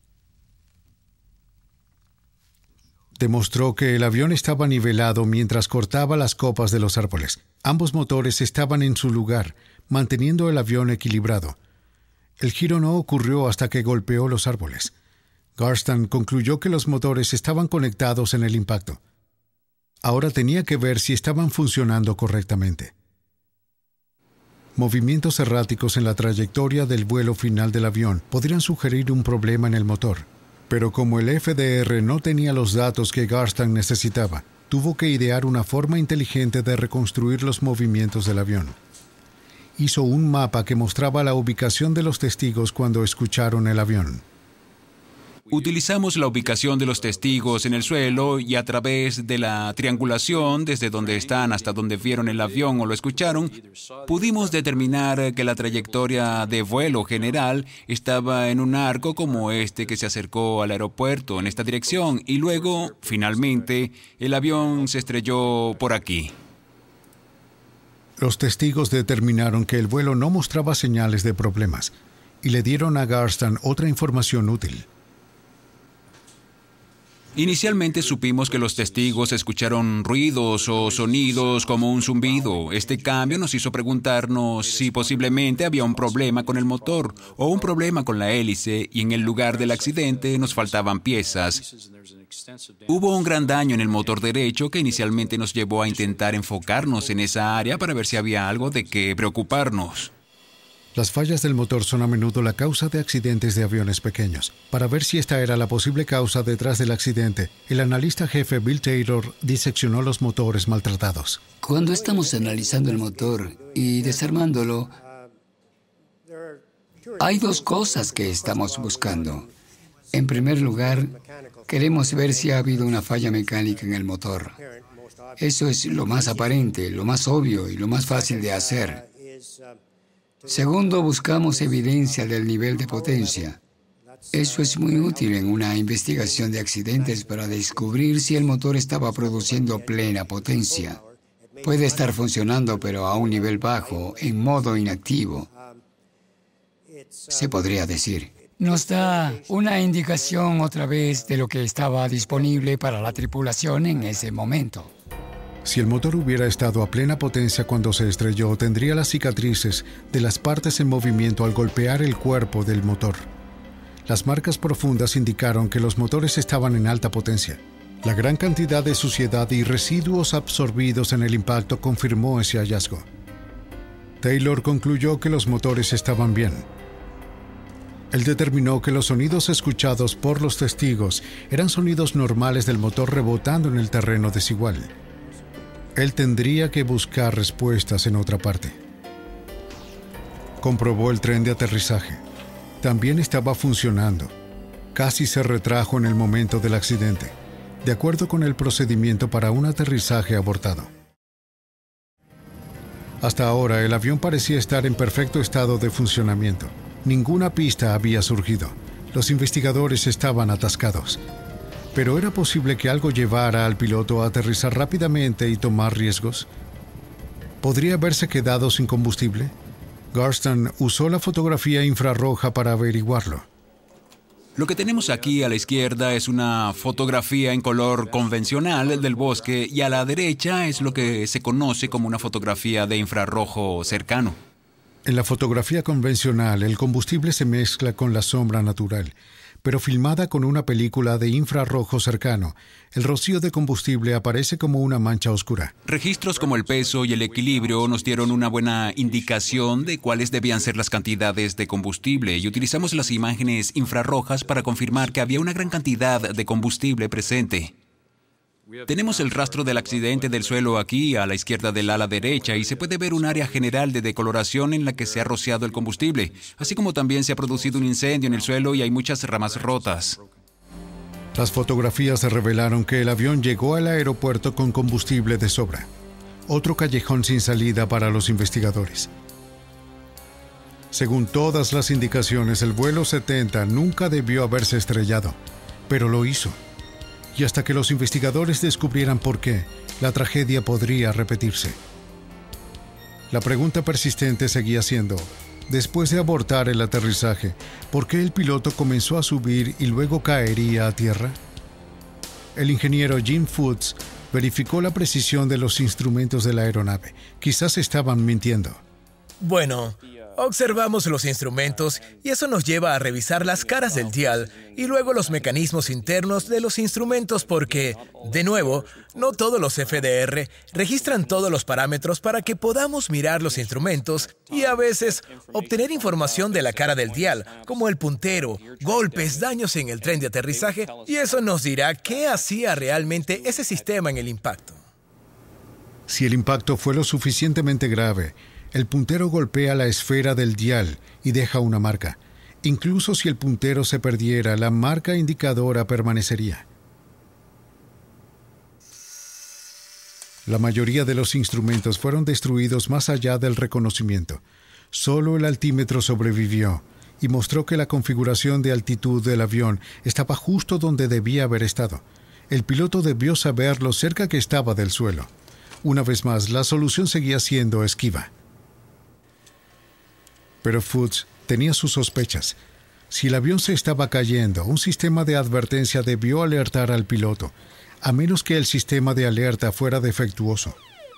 Demostró que el avión estaba nivelado mientras cortaba las copas de los árboles. Ambos motores estaban en su lugar, manteniendo el avión equilibrado. El giro no ocurrió hasta que golpeó los árboles. Garstan concluyó que los motores estaban conectados en el impacto. Ahora tenía que ver si estaban funcionando correctamente. Movimientos erráticos en la trayectoria del vuelo final del avión podrían sugerir un problema en el motor. Pero como el FDR no tenía los datos que Garstan necesitaba, tuvo que idear una forma inteligente de reconstruir los movimientos del avión. Hizo un mapa que mostraba la ubicación de los testigos cuando escucharon el avión. Utilizamos la ubicación de los testigos en el suelo y a través de la triangulación, desde donde están hasta donde vieron el avión o lo escucharon, pudimos determinar que la trayectoria de vuelo general estaba en un arco como este que se acercó al aeropuerto en esta dirección y luego, finalmente, el avión se estrelló por aquí. Los testigos determinaron que el vuelo no mostraba señales de problemas y le dieron a Garstan otra información útil. Inicialmente supimos que los testigos escucharon ruidos o sonidos como un zumbido. Este cambio nos hizo preguntarnos si posiblemente había un problema con el motor o un problema con la hélice y en el lugar del accidente nos faltaban piezas. Hubo un gran daño en el motor derecho que inicialmente nos llevó a intentar enfocarnos en esa área para ver si había algo de qué preocuparnos. Las fallas del motor son a menudo la causa de accidentes de aviones pequeños. Para ver si esta era la posible causa detrás del accidente, el analista jefe Bill Taylor diseccionó los motores maltratados. Cuando estamos analizando el motor y desarmándolo, hay dos cosas que estamos buscando. En primer lugar, queremos ver si ha habido una falla mecánica en el motor. Eso es lo más aparente, lo más obvio y lo más fácil de hacer. Segundo, buscamos evidencia del nivel de potencia. Eso es muy útil en una investigación de accidentes para descubrir si el motor estaba produciendo plena potencia. Puede estar funcionando, pero a un nivel bajo, en modo inactivo, se podría decir. Nos da una indicación otra vez de lo que estaba disponible para la tripulación en ese momento. Si el motor hubiera estado a plena potencia cuando se estrelló, tendría las cicatrices de las partes en movimiento al golpear el cuerpo del motor. Las marcas profundas indicaron que los motores estaban en alta potencia. La gran cantidad de suciedad y residuos absorbidos en el impacto confirmó ese hallazgo. Taylor concluyó que los motores estaban bien. Él determinó que los sonidos escuchados por los testigos eran sonidos normales del motor rebotando en el terreno desigual. Él tendría que buscar respuestas en otra parte. Comprobó el tren de aterrizaje. También estaba funcionando. Casi se retrajo en el momento del accidente, de acuerdo con el procedimiento para un aterrizaje abortado. Hasta ahora, el avión parecía estar en perfecto estado de funcionamiento. Ninguna pista había surgido. Los investigadores estaban atascados. ¿Pero era posible que algo llevara al piloto a aterrizar rápidamente y tomar riesgos? ¿Podría haberse quedado sin combustible? Garstan usó la fotografía infrarroja para averiguarlo. Lo que tenemos aquí a la izquierda es una fotografía en color convencional del bosque y a la derecha es lo que se conoce como una fotografía de infrarrojo cercano. En la fotografía convencional, el combustible se mezcla con la sombra natural, pero filmada con una película de infrarrojo cercano, el rocío de combustible aparece como una mancha oscura. Registros como el peso y el equilibrio nos dieron una buena indicación de cuáles debían ser las cantidades de combustible y utilizamos las imágenes infrarrojas para confirmar que había una gran cantidad de combustible presente. Tenemos el rastro del accidente del suelo aquí a la izquierda del ala derecha y se puede ver un área general de decoloración en la que se ha rociado el combustible, así como también se ha producido un incendio en el suelo y hay muchas ramas rotas. Las fotografías revelaron que el avión llegó al aeropuerto con combustible de sobra. otro callejón sin salida para los investigadores. Según todas las indicaciones, el vuelo 70 nunca debió haberse estrellado, pero lo hizo. Y hasta que los investigadores descubrieran por qué, la tragedia podría repetirse. La pregunta persistente seguía siendo, después de abortar el aterrizaje, ¿por qué el piloto comenzó a subir y luego caería a tierra? El ingeniero Jim Fuchs verificó la precisión de los instrumentos de la aeronave. Quizás estaban mintiendo. Bueno, observamos los instrumentos y eso nos lleva a revisar las caras del dial y luego los mecanismos internos de los instrumentos porque, de nuevo, no todos los FDR registran todos los parámetros para que podamos mirar los instrumentos y a veces obtener información de la cara del dial, como el puntero, golpes, daños en el tren de aterrizaje, y eso nos dirá qué hacía realmente ese sistema en el impacto. Si el impacto fue lo suficientemente grave, el puntero golpea la esfera del dial y deja una marca. Incluso si el puntero se perdiera, la marca indicadora permanecería. La mayoría de los instrumentos fueron destruidos más allá del reconocimiento. Solo el altímetro sobrevivió y mostró que la configuración de altitud del avión estaba justo donde debía haber estado. El piloto debió saber lo cerca que estaba del suelo. Una vez más, la solución seguía siendo esquiva. Pero Fuchs tenía sus sospechas. Si el avión se estaba cayendo, un sistema de advertencia debió alertar al piloto, a menos que el sistema de alerta fuera defectuoso.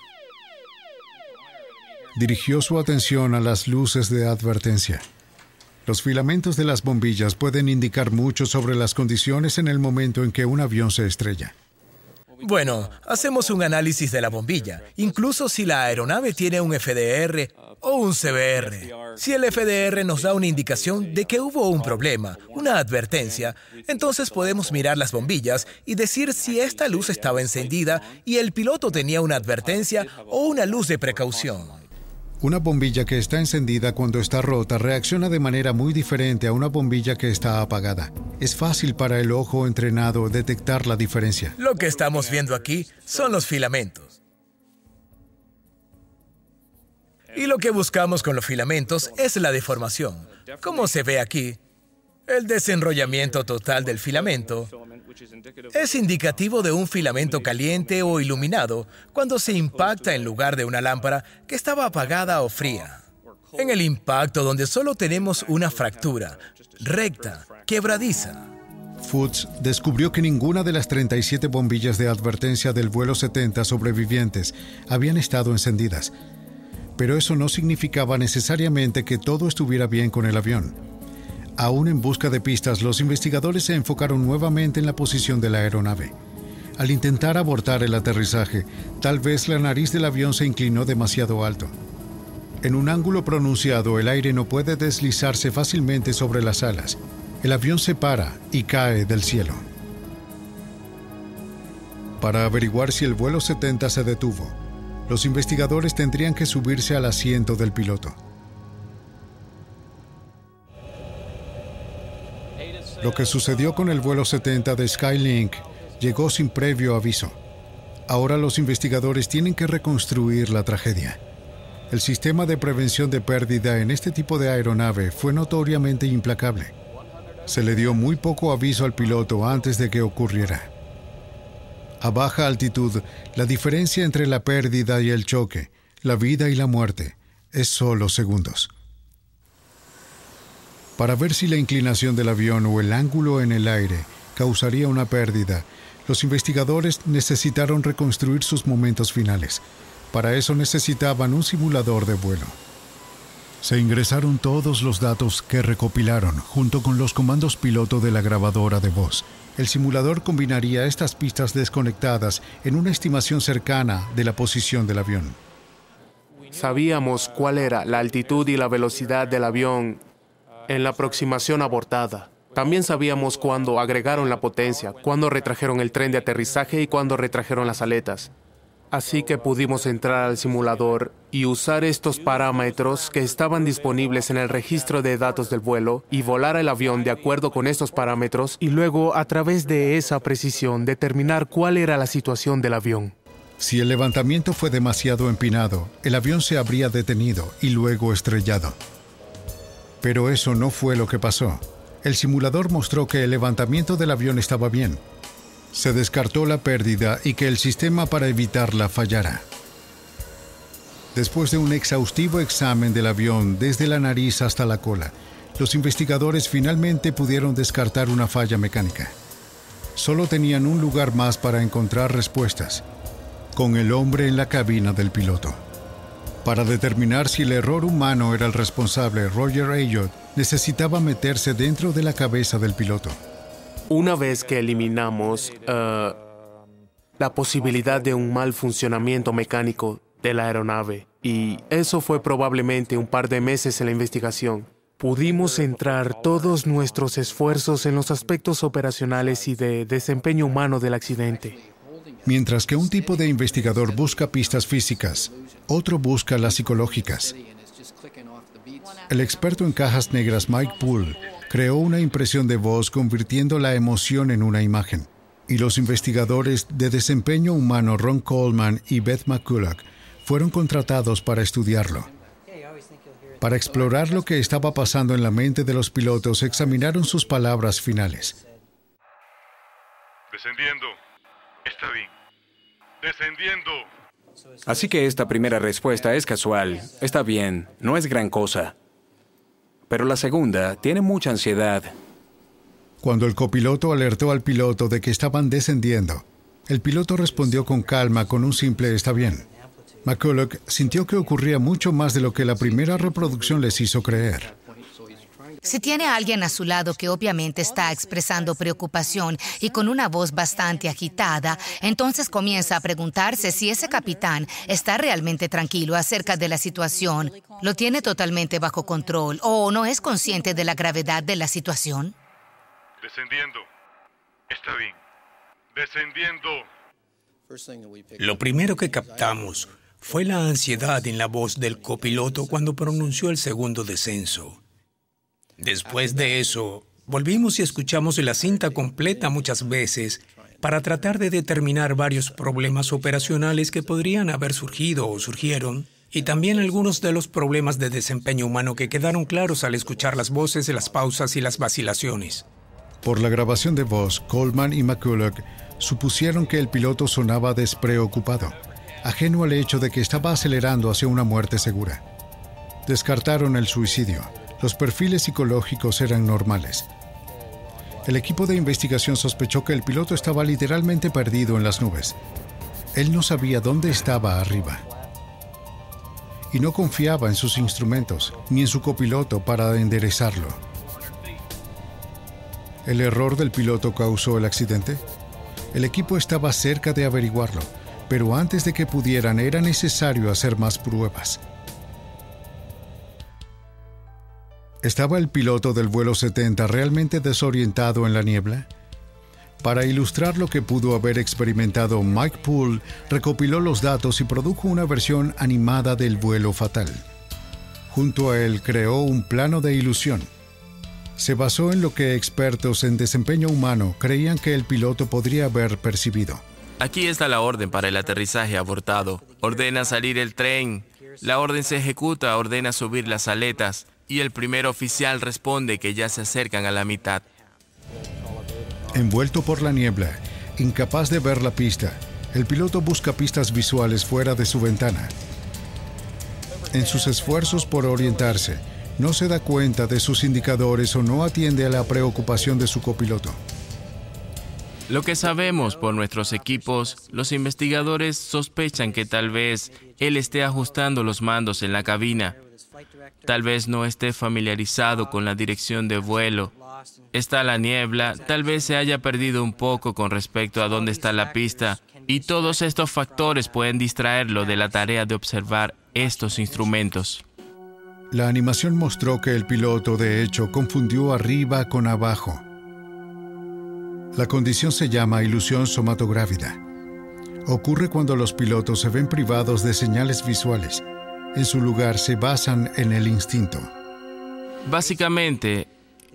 Dirigió su atención a las luces de advertencia. Los filamentos de las bombillas pueden indicar mucho sobre las condiciones en el momento en que un avión se estrella. Bueno, hacemos un análisis de la bombilla, incluso si la aeronave tiene un FDR o un CBR. Si el FDR nos da una indicación de que hubo un problema, una advertencia, entonces podemos mirar las bombillas y decir si esta luz estaba encendida y el piloto tenía una advertencia o una luz de precaución. Una bombilla que está encendida cuando está rota reacciona de manera muy diferente a una bombilla que está apagada. Es fácil para el ojo entrenado detectar la diferencia. Lo que estamos viendo aquí son los filamentos. Y lo que buscamos con los filamentos es la deformación. Como se ve aquí, el desenrollamiento total del filamento es indicativo de un filamento caliente o iluminado cuando se impacta en lugar de una lámpara que estaba apagada o fría. En el impacto donde solo tenemos una fractura, recta, quebradiza. Fuchs descubrió que ninguna de las 37 bombillas de advertencia del vuelo 70 sobrevivientes habían estado encendidas. Pero eso no significaba necesariamente que todo estuviera bien con el avión. Aún en busca de pistas, los investigadores se enfocaron nuevamente en la posición de la aeronave. Al intentar abortar el aterrizaje, tal vez la nariz del avión se inclinó demasiado alto. En un ángulo pronunciado, el aire no puede deslizarse fácilmente sobre las alas. El avión se para y cae del cielo. Para averiguar si el vuelo 70 se detuvo, los investigadores tendrían que subirse al asiento del piloto. Lo que sucedió con el vuelo 70 de Skylink llegó sin previo aviso. Ahora los investigadores tienen que reconstruir la tragedia. El sistema de prevención de pérdida en este tipo de aeronave fue notoriamente implacable. Se le dio muy poco aviso al piloto antes de que ocurriera. A baja altitud, la diferencia entre la pérdida y el choque, la vida y la muerte, es solo segundos. Para ver si la inclinación del avión o el ángulo en el aire causaría una pérdida, los investigadores necesitaron reconstruir sus momentos finales. Para eso necesitaban un simulador de vuelo. Se ingresaron todos los datos que recopilaron junto con los comandos piloto de la grabadora de voz. El simulador combinaría estas pistas desconectadas en una estimación cercana de la posición del avión. Sabíamos cuál era la altitud y la velocidad del avión en la aproximación abortada. También sabíamos cuándo agregaron la potencia, cuándo retrajeron el tren de aterrizaje y cuándo retrajeron las aletas. Así que pudimos entrar al simulador y usar estos parámetros que estaban disponibles en el registro de datos del vuelo y volar el avión de acuerdo con estos parámetros y luego, a través de esa precisión, determinar cuál era la situación del avión. Si el levantamiento fue demasiado empinado, el avión se habría detenido y luego estrellado. Pero eso no fue lo que pasó. El simulador mostró que el levantamiento del avión estaba bien. Se descartó la pérdida y que el sistema para evitarla fallara. Después de un exhaustivo examen del avión desde la nariz hasta la cola, los investigadores finalmente pudieron descartar una falla mecánica. Solo tenían un lugar más para encontrar respuestas, con el hombre en la cabina del piloto. Para determinar si el error humano era el responsable, Roger Ayotte necesitaba meterse dentro de la cabeza del piloto. Una vez que eliminamos la posibilidad de un mal funcionamiento mecánico de la aeronave, y eso fue probablemente un par de meses en la investigación, pudimos centrar todos nuestros esfuerzos en los aspectos operacionales y de desempeño humano del accidente. Mientras que un tipo de investigador busca pistas físicas, otro busca las psicológicas. El experto en cajas negras Mike Poole creó una impresión de voz convirtiendo la emoción en una imagen. Y los investigadores de desempeño humano Ron Coleman y Beth McCulloch fueron contratados para estudiarlo. Para explorar lo que estaba pasando en la mente de los pilotos, examinaron sus palabras finales. Descendiendo. Está bien. Descendiendo. Así que esta primera respuesta es casual. Está bien, no es gran cosa. Pero la segunda tiene mucha ansiedad. Cuando el copiloto alertó al piloto de que estaban descendiendo, el piloto respondió con calma con un simple «está bien». McCulloch sintió que ocurría mucho más de lo que la primera reproducción les hizo creer. Si tiene a alguien a su lado que obviamente está expresando preocupación y con una voz bastante agitada, entonces comienza a preguntarse si ese capitán está realmente tranquilo acerca de la situación, lo tiene totalmente bajo control o no es consciente de la gravedad de la situación. Descendiendo. Está bien. Descendiendo. Lo primero que captamos fue la ansiedad en la voz del copiloto cuando pronunció el segundo descenso. Después de eso, volvimos y escuchamos la cinta completa muchas veces para tratar de determinar varios problemas operacionales que podrían haber surgido o surgieron, y también algunos de los problemas de desempeño humano que quedaron claros al escuchar las voces, las pausas y las vacilaciones. Por la grabación de voz, Coleman y McCulloch supusieron que el piloto sonaba despreocupado, ajeno al hecho de que estaba acelerando hacia una muerte segura. Descartaron el suicidio. Los perfiles psicológicos eran normales. El equipo de investigación sospechó que el piloto estaba literalmente perdido en las nubes. Él no sabía dónde estaba arriba. Y no confiaba en sus instrumentos, ni en su copiloto para enderezarlo. ¿El error del piloto causó el accidente? El equipo estaba cerca de averiguarlo, pero antes de que pudieran era necesario hacer más pruebas. ¿Estaba el piloto del vuelo 70 realmente desorientado en la niebla? Para ilustrar lo que pudo haber experimentado, Mike Poole recopiló los datos y produjo una versión animada del vuelo fatal. Junto a él creó un plano de ilusión. Se basó en lo que expertos en desempeño humano creían que el piloto podría haber percibido. Aquí está la orden para el aterrizaje abortado. Ordena salir el tren. La orden se ejecuta, ordena subir las aletas. Y el primer oficial responde que ya se acercan a la mitad. Envuelto por la niebla, incapaz de ver la pista, el piloto busca pistas visuales fuera de su ventana. En sus esfuerzos por orientarse, no se da cuenta de sus indicadores o no atiende a la preocupación de su copiloto. Lo que sabemos por nuestros equipos, los investigadores sospechan que tal vez él esté ajustando los mandos en la cabina. Tal vez no esté familiarizado con la dirección de vuelo. Está la niebla, tal vez se haya perdido un poco con respecto a dónde está la pista, y todos estos factores pueden distraerlo de la tarea de observar estos instrumentos. La animación mostró que el piloto, de hecho, confundió arriba con abajo. La condición se llama ilusión somatográvida. Ocurre cuando los pilotos se ven privados de señales visuales. En su lugar se basan en el instinto. Básicamente,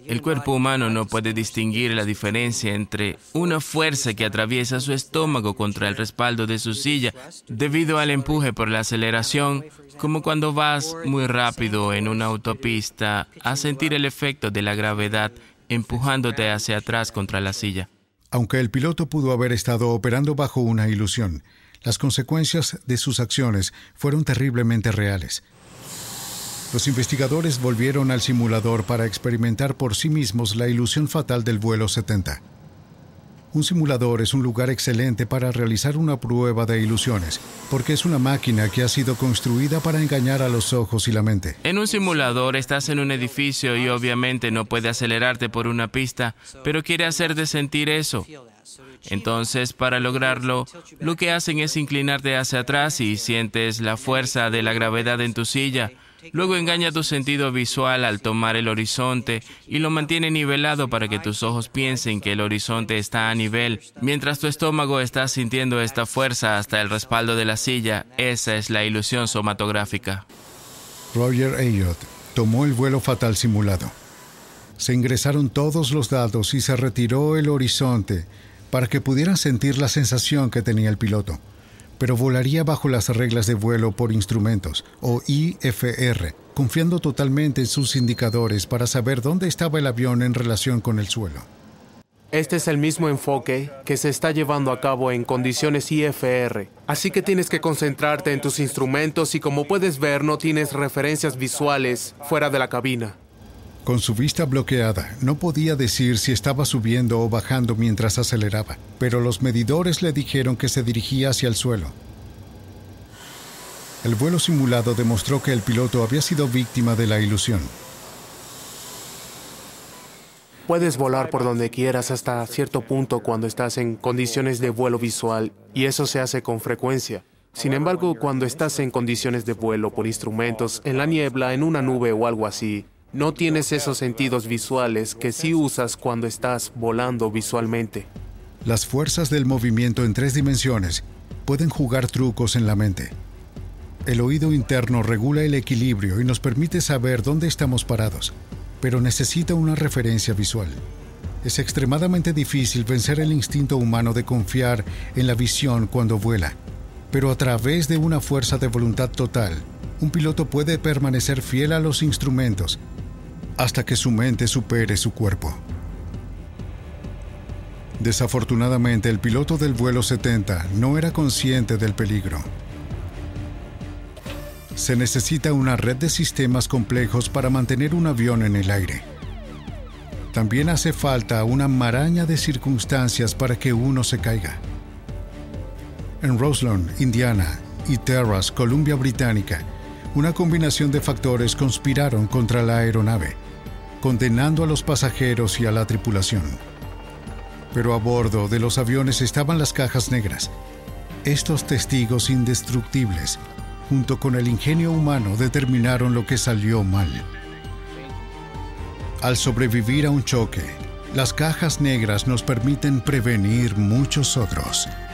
El cuerpo humano no puede distinguir la diferencia entre una fuerza que atraviesa su estómago contra el respaldo de su silla debido al empuje por la aceleración, como cuando vas muy rápido en una autopista a sentir el efecto de la gravedad empujándote hacia atrás contra la silla. Aunque el piloto pudo haber estado operando bajo una ilusión, las consecuencias de sus acciones fueron terriblemente reales. Los investigadores volvieron al simulador para experimentar por sí mismos la ilusión fatal del vuelo 70. Un simulador es un lugar excelente para realizar una prueba de ilusiones, porque es una máquina que ha sido construida para engañar a los ojos y la mente. En un simulador estás en un edificio y obviamente no puede acelerarte por una pista, pero quiere hacerte sentir eso. Entonces, para lograrlo, lo que hacen es inclinarte hacia atrás y sientes la fuerza de la gravedad en tu silla. Luego engaña tu sentido visual al tomar el horizonte y lo mantiene nivelado para que tus ojos piensen que el horizonte está a nivel, mientras tu estómago está sintiendo esta fuerza hasta el respaldo de la silla. Esa es la ilusión somatográfica. Roger Elliott tomó el vuelo fatal simulado. Se ingresaron todos los datos y se retiró el horizonte para que pudieran sentir la sensación que tenía el piloto. Pero volaría bajo las reglas de vuelo por instrumentos, o IFR, confiando totalmente en sus indicadores para saber dónde estaba el avión en relación con el suelo. Este es el mismo enfoque que se está llevando a cabo en condiciones IFR, así que tienes que concentrarte en tus instrumentos y, como puedes ver, no tienes referencias visuales fuera de la cabina. Con su vista bloqueada, no podía decir si estaba subiendo o bajando mientras aceleraba, pero los medidores le dijeron que se dirigía hacia el suelo. El vuelo simulado demostró que el piloto había sido víctima de la ilusión. Puedes volar por donde quieras hasta cierto punto cuando estás en condiciones de vuelo visual, y eso se hace con frecuencia. Sin embargo, cuando estás en condiciones de vuelo por instrumentos, en la niebla, en una nube o algo así, no tienes esos sentidos visuales que sí usas cuando estás volando visualmente. Las fuerzas del movimiento en 3 dimensiones pueden jugar trucos en la mente. El oído interno regula el equilibrio y nos permite saber dónde estamos parados, pero necesita una referencia visual. Es extremadamente difícil vencer el instinto humano de confiar en la visión cuando vuela, pero a través de una fuerza de voluntad total, un piloto puede permanecer fiel a los instrumentos hasta que su mente supere su cuerpo. Desafortunadamente, el piloto del vuelo 70 no era consciente del peligro. Se necesita una red de sistemas complejos para mantener un avión en el aire. También hace falta una maraña de circunstancias para que uno se caiga. En Roseland, Indiana, y Terrace, Columbia Británica, una combinación de factores conspiraron contra la aeronave, condenando a los pasajeros y a la tripulación. Pero a bordo de los aviones estaban las cajas negras. Estos testigos indestructibles, junto con el ingenio humano, determinaron lo que salió mal. Al sobrevivir a un choque, las cajas negras nos permiten prevenir muchos otros.